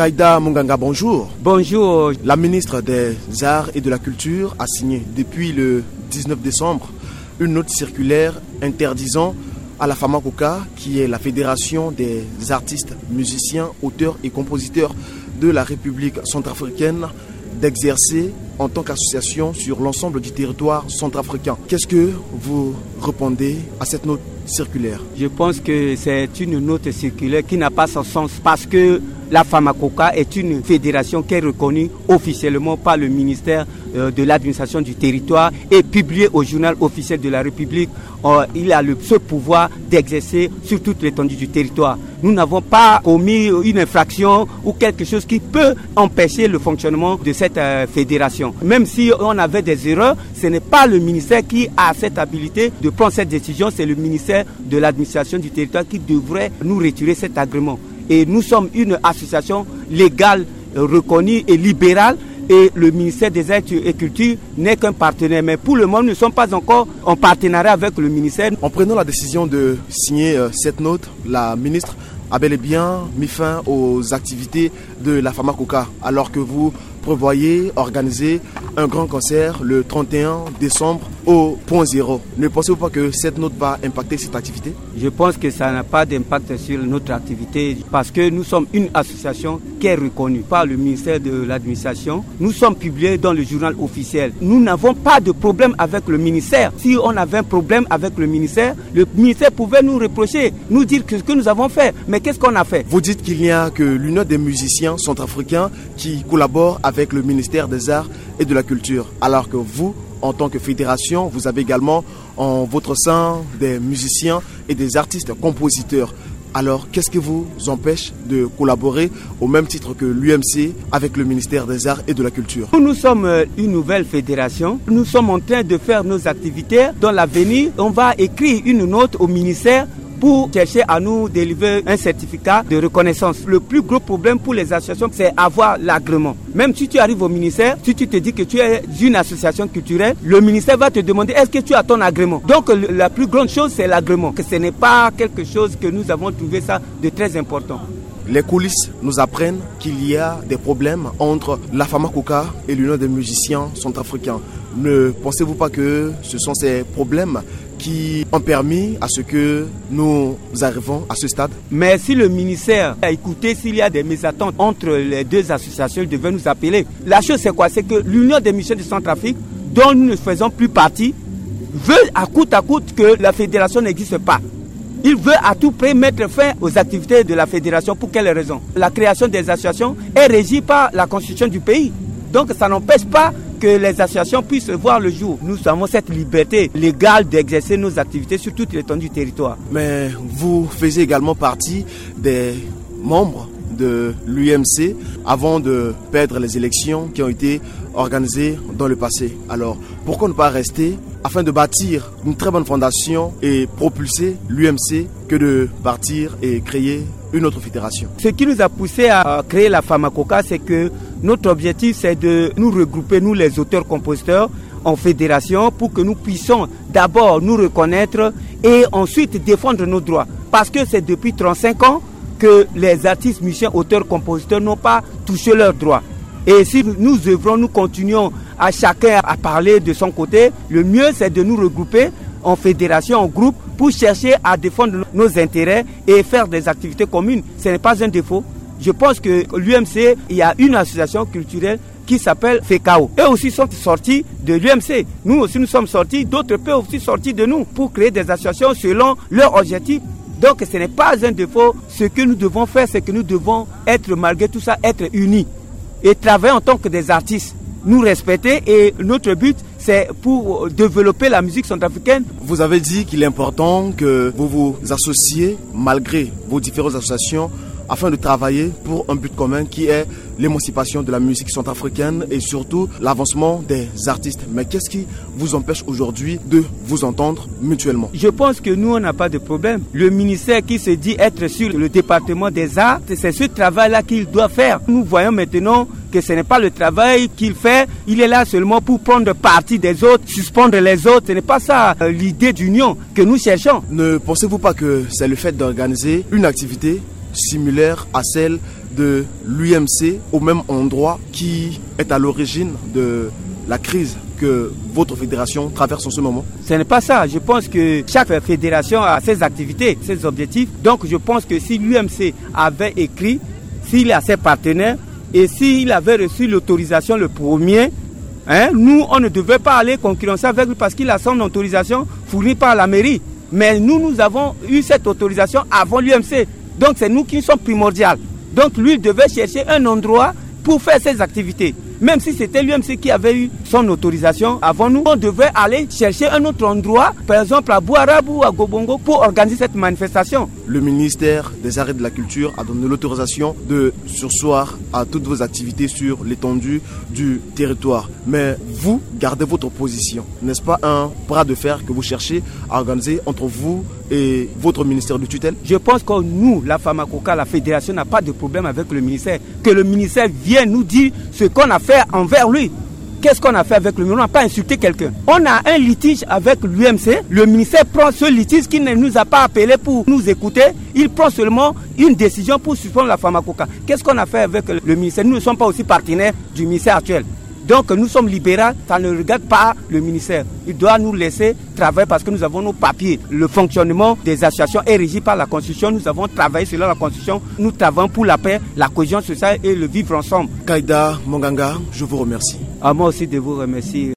Kaïda Munganga, bonjour. Bonjour. La ministre des Arts et de la Culture a signé depuis le 19 décembre une note circulaire interdisant à la FAMACOCA, qui est la Fédération des artistes, musiciens, auteurs et compositeurs de la République centrafricaine, d'exercer en tant qu'association sur l'ensemble du territoire centrafricain. Qu'est-ce que vous répondez à cette note circulaire? Je pense que c'est une note circulaire qui n'a pas son sens parce que la FAMACOCA est une fédération qui est reconnue officiellement par le ministère de l'administration du territoire et publiée au journal officiel de la République. Il a ce pouvoir d'exercer sur toute l'étendue du territoire. Nous n'avons pas commis une infraction ou quelque chose qui peut empêcher le fonctionnement de cette fédération. Même si on avait des erreurs, ce n'est pas le ministère qui a cette habilité de prendre cette décision, c'est le ministère de l'administration du territoire qui devrait nous retirer cet agrément. Et nous sommes une association légale, reconnue et libérale. Et le ministère des Arts et Culture n'est qu'un partenaire. Mais pour le moment, nous ne sommes pas encore en partenariat avec le ministère. En prenant la décision de signer cette note, la ministre a bel et bien mis fin aux activités de la FAMACOCA, alors que vous prévoyez organiser un grand concert le 31 décembre au Point Zéro. Ne pensez-vous pas que cette note va impacter cette activité? Je pense que ça n'a pas d'impact sur notre activité parce que nous sommes une association qui est reconnue par le ministère de l'administration. Nous sommes publiés dans le journal officiel. Nous n'avons pas de problème avec le ministère. Si on avait un problème avec le ministère pouvait nous reprocher, nous dire ce que nous avons fait. Mais qu'est-ce qu'on a fait? Vous dites qu'il n'y a que l'Union des musiciens centrafricains qui collabore avec le ministère des Arts et de la Culture, alors que vous, en tant que fédération, vous avez également en votre sein des musiciens et des artistes compositeurs. Alors, qu'est-ce qui vous empêche de collaborer au même titre que l'UMC avec le ministère des Arts et de la Culture? Nous sommes une nouvelle fédération. Nous sommes en train de faire nos activités. Dans l'avenir, on va écrire une note au ministère pour chercher à nous délivrer un certificat de reconnaissance. Le plus gros problème pour les associations, c'est avoir l'agrément. Même si tu arrives au ministère, si tu te dis que tu es une association culturelle, le ministère va te demander est-ce que tu as ton agrément. Donc la plus grande chose, c'est l'agrément. Que ce n'est pas quelque chose que nous avons trouvé ça de très important. Les coulisses nous apprennent qu'il y a des problèmes entre la FAMACOCA et l'Union des musiciens centrafricains. Ne pensez-vous pas que ce sont ces problèmes qui ont permis à ce que nous arrivons à ce stade? Mais si le ministère a écouté, s'il y a des mésattentes entre les deux associations, il devait nous appeler. La chose c'est quoi? C'est que l'Union des musiciens de Centrafrique, dont nous ne faisons plus partie, veut à coûte que la fédération n'existe pas. Il veut à tout prix mettre fin aux activités de la fédération. Pour quelle raison? La création des associations est régie par la constitution du pays. Donc ça n'empêche pas que les associations puissent voir le jour. Nous avons cette liberté légale d'exercer nos activités sur toute l'étendue du territoire. Mais vous faisiez également partie des membres de l'UMC avant de perdre les élections qui ont été organisées dans le passé. Alors, pourquoi ne pas rester afin de bâtir une très bonne fondation et propulser l'UMC que de partir et créer une autre fédération? Ce qui nous a poussé à créer la FAMACOCA, c'est que notre objectif, c'est de nous regrouper, nous les auteurs-compositeurs, en fédération pour que nous puissions d'abord nous reconnaître et ensuite défendre nos droits. Parce que c'est depuis 35 ans que les artistes, musiciens, auteurs, compositeurs n'ont pas touché leurs droits. Et si nous œuvrons, nous continuons à chacun à parler de son côté, le mieux c'est de nous regrouper en fédération, en groupe, pour chercher à défendre nos intérêts et faire des activités communes. Ce n'est pas un défaut. Je pense que l'UMC, il y a une association culturelle qui s'appelle FECAO. Eux aussi sont sortis de l'UMC. Nous aussi nous sommes sortis, d'autres peuvent aussi sortir de nous pour créer des associations selon leurs objectifs. Donc ce n'est pas un défaut. Ce que nous devons faire, c'est que nous devons être, malgré tout ça, être unis et travailler en tant que des artistes. Nous respecter et notre but, c'est pour développer la musique centrafricaine. Vous avez dit qu'il est important que vous vous associez malgré vos différentes associations afin de travailler pour un but commun qui est l'émancipation de la musique centrafricaine et surtout l'avancement des artistes. Mais qu'est-ce qui vous empêche aujourd'hui de vous entendre mutuellement? Je pense que nous, on n'a pas de problème. Le ministère qui se dit être sur le département des arts, c'est ce travail-là qu'il doit faire. Nous voyons maintenant que ce n'est pas le travail qu'il fait. Il est là seulement pour prendre parti des autres, suspendre les autres. Ce n'est pas ça l'idée d'union que nous cherchons. Ne pensez-vous pas que c'est le fait d'organiser une activité similaire à celle de l'UMC au même endroit qui est à l'origine de la crise que votre fédération traverse en ce moment? Ce n'est pas ça. Je pense que chaque fédération a ses activités, ses objectifs. Donc je pense que si l'UMC avait écrit, s'il a ses partenaires et s'il avait reçu l'autorisation le premier, nous, on ne devait pas aller concurrencer avec lui parce qu'il a son autorisation fournie par la mairie. Mais nous avons eu cette autorisation avant l'UMC. Donc c'est nous qui sommes primordiaux. Donc lui devait chercher un endroit pour faire ses activités. Même si c'était l'UMC qui avait eu son autorisation avant nous, on devait aller chercher un autre endroit, par exemple à Bouarab ou à Gobongo, pour organiser cette manifestation. Le ministère des Arts et de la Culture a donné l'autorisation de surseoir à toutes vos activités sur l'étendue du territoire. Mais vous gardez votre position. N'est-ce pas un bras de fer que vous cherchez à organiser entre vous et votre ministère de tutelle? Je pense que nous, la Famakoka, la fédération, n'a pas de problème avec le ministère. Que le ministère vienne nous dire ce qu'on a fait envers lui. Qu'est-ce qu'on a fait avec le ministère? On n'a pas insulté quelqu'un. On a un litige avec l'UMC. Le ministère prend ce litige qui ne nous a pas appelé pour nous écouter. Il prend seulement une décision pour suspendre la Famakoka. Qu'est-ce qu'on a fait avec le ministère? Nous ne sommes pas aussi partenaires du ministère actuel. Donc nous sommes libéraux, ça ne regarde pas le ministère. Il doit nous laisser travailler parce que nous avons nos papiers. Le fonctionnement des associations est régi par la Constitution. Nous avons travaillé selon la Constitution. Nous travaillons pour la paix, la cohésion sociale et le vivre ensemble. Kaïda Monganga, je vous remercie. À moi aussi de vous remercier.